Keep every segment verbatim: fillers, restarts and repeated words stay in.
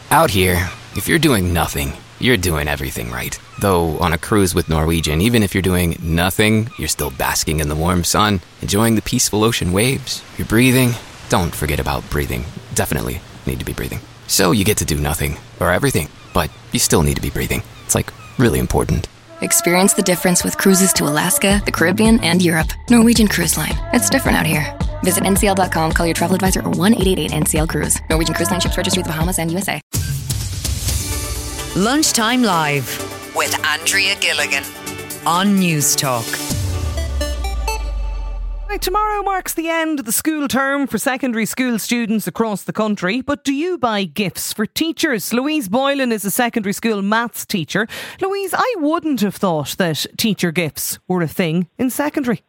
Out here, if you're doing nothing, you're doing everything right. Though on a cruise with Norwegian, even if you're doing nothing, you're still basking in the warm sun, enjoying the peaceful ocean waves. You're breathing. Don't forget about breathing. Definitely need to be breathing. So you get to do nothing, or everything, but you still need to be breathing. It's like really important. Experience the difference with cruises to Alaska, the Caribbean, and Europe. Norwegian Cruise Line. It's different out here. Visit N C L dot com, call your travel advisor, or one eight eight eight N C L Cruise. Norwegian Cruise Line ships registry the Bahamas and U S A. Lunchtime Live with Andrea Gilligan on News Talk. Right, tomorrow marks the end of the school term for secondary school students across the country. But do you buy gifts for teachers? Louise Boylan is a secondary school maths teacher. Louise, I wouldn't have thought that teacher gifts were a thing in secondary.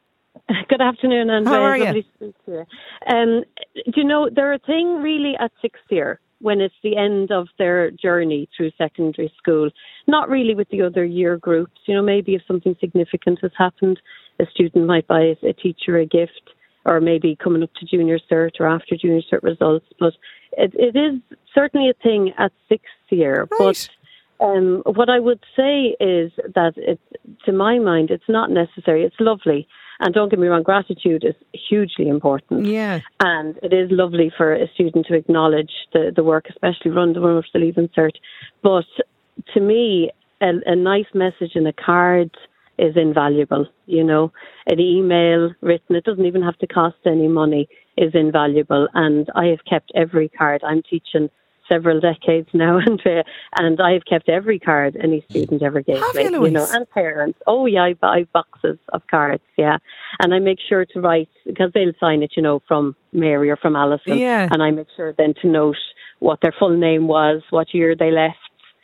Good afternoon, Andrea. How are Lovely you? to speak to you. Um, do you know, they're a thing really at sixth year, when it's the end of their journey through secondary school. Not really with the other year groups. You know, maybe if something significant has happened, a student might buy a teacher a gift, or maybe coming up to junior cert or after junior cert results. But it, it is certainly a thing at sixth year. Right. But um, what I would say is that, it, to my mind, it's not necessary. It's lovely. And don't get me wrong, gratitude is hugely important. Yeah. And it is lovely for a student to acknowledge the, the work, especially run the one of the Leaving Cert. But to me, a, a nice message in a card is invaluable. You know, an email written, it doesn't even have to cost any money, is invaluable. And I have kept every card. I'm teaching several decades now, and uh, and I've kept every card any student ever gave Have me, you, Louise? know, and parents. Oh yeah, I buy boxes of cards, yeah, and I make sure to write, because they'll sign it, you know, from Mary or from Alison, Yeah. and I make sure then to note what their full name was, what year they left.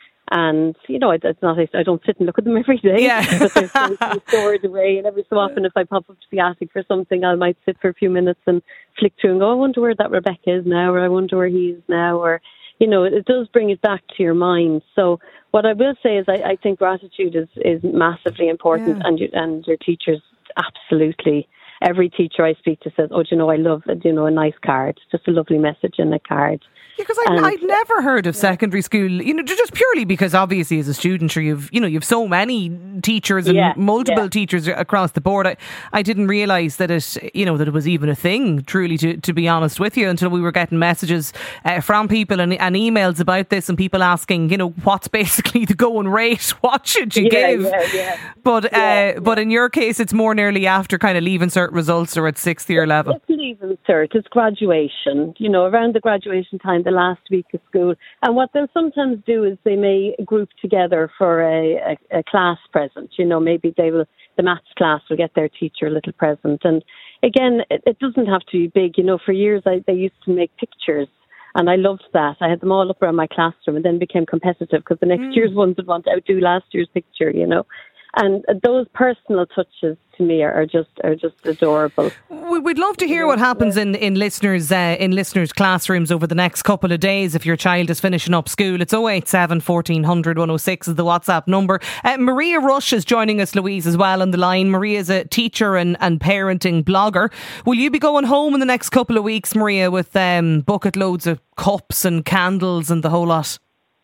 And, you know, it's not, I don't sit and look at them every day, Yeah. but they're so stored away. And every so often, if I pop up to the attic for something, I might sit for a few minutes and flick through and go, I wonder where that Rebecca is now, or I wonder where he is now, or, you know, it, it does bring it back to your mind. So what I will say is I, I think gratitude is, is massively important, Yeah. and, you, and your teachers absolutely. Every teacher I speak to says, oh, do you know, I love, you know, a nice card, just a lovely message in a card. Because I'd, And- I'd never heard of secondary school, you know, just purely because obviously as a student, sure, you've, you know, you've so many teachers and Yeah, multiple yeah. teachers across the board. I, I didn't realise that it, you know, that it was even a thing, truly, to, to be honest with you, until we were getting messages uh, from people and, and emails about this, and people asking, you know, what's basically the going rate? What should you Yeah, give? yeah, yeah. But, uh, Yeah, but in your case, it's more nearly after kind of Leaving Cert results or at sixth year level. It's Leaving Cert, it's graduation, you know, around the graduation time, the last week of school. And what they'll sometimes do is they may group together for a, a, a class present. You know, maybe they will, the maths class will get their teacher a little present. And again, it, it doesn't have to be big. You know, for years I, they used to make pictures, and I loved that. I had them all up around my classroom, and then became competitive because the next Mm. year's ones would want to outdo last year's picture, you know. And those personal touches to me are, are just are just adorable. We- We'd love to hear what happens in in listeners uh, in listeners' classrooms over the next couple of days if your child is finishing up school. It's oh eight seven, fourteen hundred, one oh six is the WhatsApp number. Uh, Maria Rush is joining us, Louise, as well on the line. Maria is a teacher and, and parenting blogger. Will you be going home in the next couple of weeks, Maria, with um, bucket loads of cups and candles and the whole lot?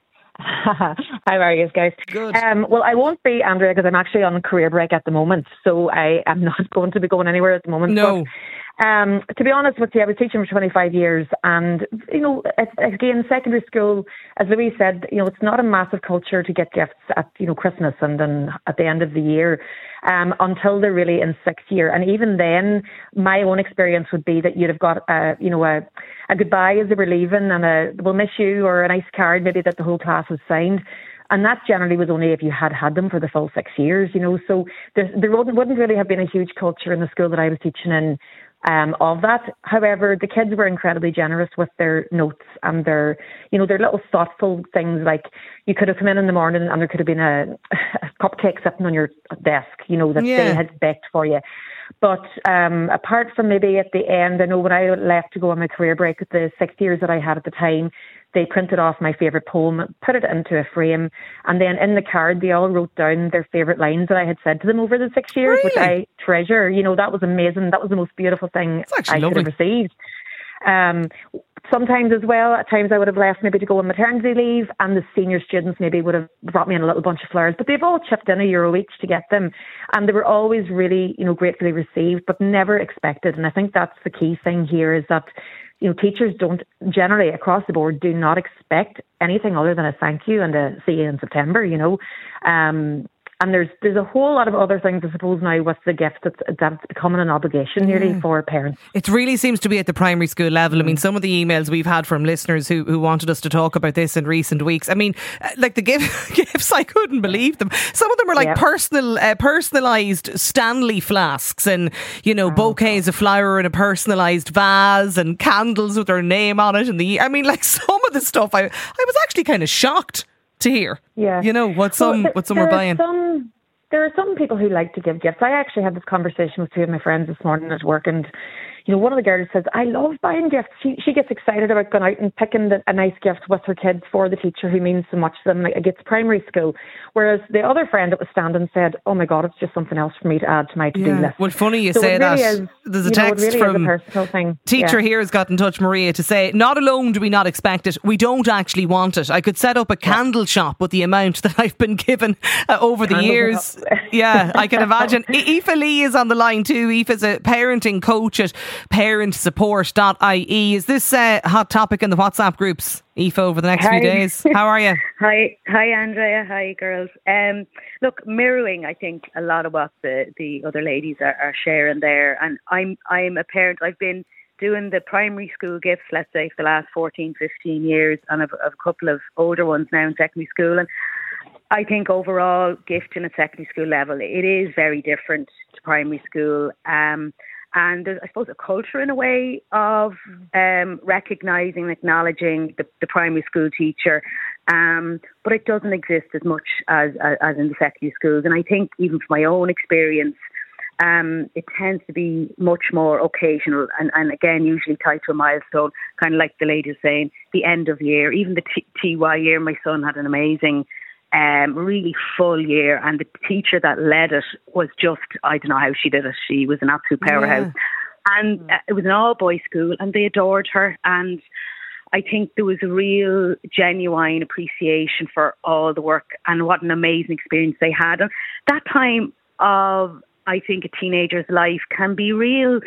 How are you guys? Good. Um, well, I won't be, Andrea, because I'm actually on a career break at the moment, so I am not going to be going anywhere at the moment. No. But, um, to be honest with you, I was teaching for twenty-five years, and you know, it's, again, secondary school, as Louise said, you know, it's not a massive culture to get gifts at you know Christmas and then at the end of the year, um, until they're really in sixth year, and even then, my own experience would be that you'd have got a you know a, a goodbye as they were leaving, and a we'll miss you, or a nice card maybe that the whole class has signed. And that generally was only if you had had them for the full six years, you know. So there, there wouldn't, wouldn't really have been a huge culture in the school that I was teaching in um, of that. However, the kids were incredibly generous with their notes and their, you know, their little thoughtful things. Like you could have come in in the morning and there could have been a, a cupcake sitting on your desk, you know, that Yeah. they had baked for you. But um, apart from maybe at the end, I know when I left to go on my career break at the six years that I had at the time, they printed off my favourite poem, put it into a frame, and then in the card they all wrote down their favourite lines that I had said to them over the six years, which Really? I treasure. You know, that was amazing. That was the most beautiful thing It's actually I could lovely. have received. Um, Sometimes as well, at times I would have left maybe to go on maternity leave, and the senior students maybe would have brought me in a little bunch of flowers, but they've all chipped in a euro each to get them, and they were always really, you know, gratefully received, but never expected. And I think that's the key thing here, is that, you know, teachers don't generally across the board do not expect anything other than a thank you and a see you in September, you know. Um, And there's there's a whole lot of other things, I suppose, now with the gift that's, that's becoming an obligation nearly yeah. for parents. It really seems to be at the primary school level. I mean, some of the emails we've had from listeners who, who wanted us to talk about this in recent weeks. I mean, like the gift, gifts, I couldn't believe them. Some of them were like yep. personal, uh, personalised Stanley flasks and, you know, oh, bouquets God. of flower in a personalised vase and candles with their name on it. And the I mean, like some of the stuff, I, I was actually kind of shocked to hear, yeah, you know, what some well, what some were buying. Some, there are some people who like to give gifts. I actually had this conversation with two of my friends this morning at work, and you know, one of the girls says, I love buying gifts. She she gets excited about going out and picking the, a nice gift with her kids for the teacher who means so much to them. Like, it gets primary school. Whereas the other friend that was standing said, oh my God, it's just something else for me to add to my to-do yeah. list. Well, funny you so say really that. Is, There's a text know, really from is a personal thing. teacher yeah. here has got in touch, Maria, to say, not alone do we not expect it, we don't actually want it. I could set up a yeah. candle shop with the amount that I've been given uh, over the Candle years. yeah, I can imagine. Aoife Lee is on the line too. Aoife is a parenting coach at parent support dot I E. Is this a hot topic in the WhatsApp groups, Aoife, over the next hi. few days? How are you? Hi, hi, Andrea. Hi, girls. Um, look, mirroring, I think, a lot of what the, the other ladies are, are sharing there. And I'm I'm a parent. I've been doing the primary school gifts, let's say, for the last fourteen, fifteen years, and I've, I've a couple of older ones now in secondary school. And I think overall, gifting at secondary school level, it is very different to primary school. Um, And there's, I suppose, a culture in a way of um, recognising and acknowledging the, the primary school teacher, um, but it doesn't exist as much as, as as in the secondary schools. And I think even from my own experience, um, it tends to be much more occasional and, and again, usually tied to a milestone, kind of like the lady was saying, the end of year, even the T- TY year. My son had an amazing Um, really full year, and the teacher that led it was just, I don't know how she did it. She was an absolute powerhouse. Yeah. And uh, it was an all-boys school, and they adored her. And I think there was a real genuine appreciation for all the work and what an amazing experience they had. And that time of, I think, a teenager's life can be real.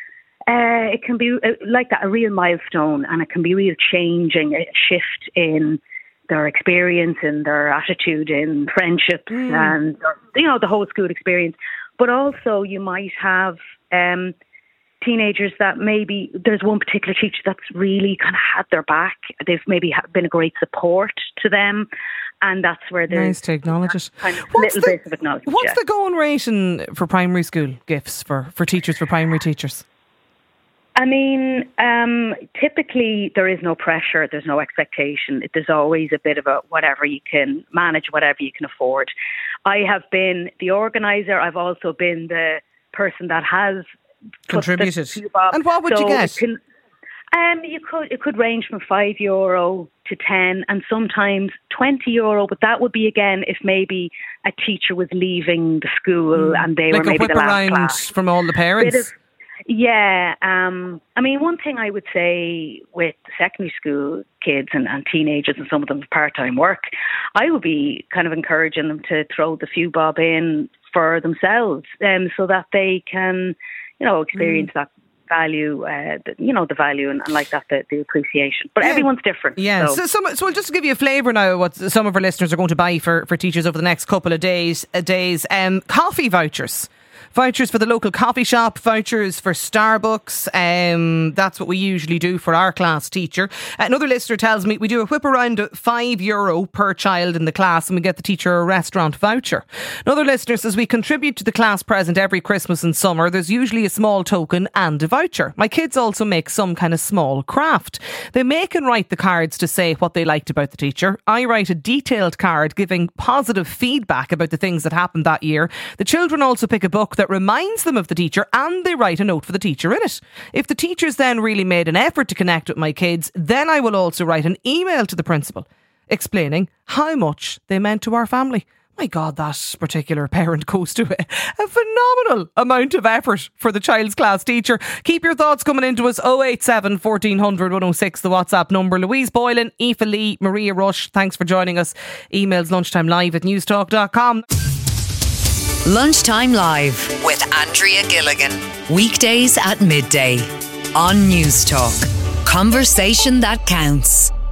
Uh, it can be uh, like that, a real milestone, and it can be real changing, a shift in their experience and their attitude in friendships mm. and, you know, the whole school experience. But also you might have um, teenagers that maybe there's one particular teacher that's really kind of had their back. They've maybe been a great support to them. And that's where there's nice to acknowledge it. Kind of what's little the, bit of acknowledgement. What's yeah. the going rate in, for primary school gifts for, for teachers, for primary teachers? I mean, um, typically there is no pressure, there's no expectation. There's always a bit of a whatever you can manage, whatever you can afford. I have been the organiser. I've also been the person that has contributed. And what would so you get? Can, um, you could it could range from five euro to ten, and sometimes twenty euro. But that would be again if maybe a teacher was leaving the school mm. and they like were maybe a whip the last around class. From all the parents. Yeah, um, I mean, one thing I would say with secondary school kids and, and teenagers, and some of them have part-time work, I would be kind of encouraging them to throw the few bob in for themselves, um, so that they can, you know, experience mm. that value, uh, the, you know, the value and, and like that, the, the appreciation. But yeah. everyone's different. Yeah. So, so, some, so we'll just give you a flavour now of what some of our listeners are going to buy for, for teachers over the next couple of days. Uh, days. Um, coffee vouchers. Vouchers for the local coffee shop, vouchers for Starbucks. Um, that's what we usually do for our class teacher. Another listener tells me we do a whip around of five euro per child in the class and we get the teacher a restaurant voucher. Another listener says we contribute to the class present every Christmas and summer. There's usually a small token and a voucher. My kids also make some kind of small craft. They make and write the cards to say what they liked about the teacher. I write a detailed card giving positive feedback about the things that happened that year. The children also pick a book that that reminds them of the teacher, and they write a note for the teacher in it. If the teachers then really made an effort to connect with my kids, then I will also write an email to the principal explaining how much they meant to our family. my God, that particular parent goes to a, a phenomenal amount of effort for the child's class teacher. Keep your thoughts coming into us. oh eight seven, fourteen hundred, one oh six, the WhatsApp number. Louise Boylan, Aoife Lee, Maria Rush, thanks for joining us. Emails lunchtime live at newstalk dot com. Lunchtime Live with Andrea Gilligan. Weekdays at midday on Newstalk. Conversation that counts.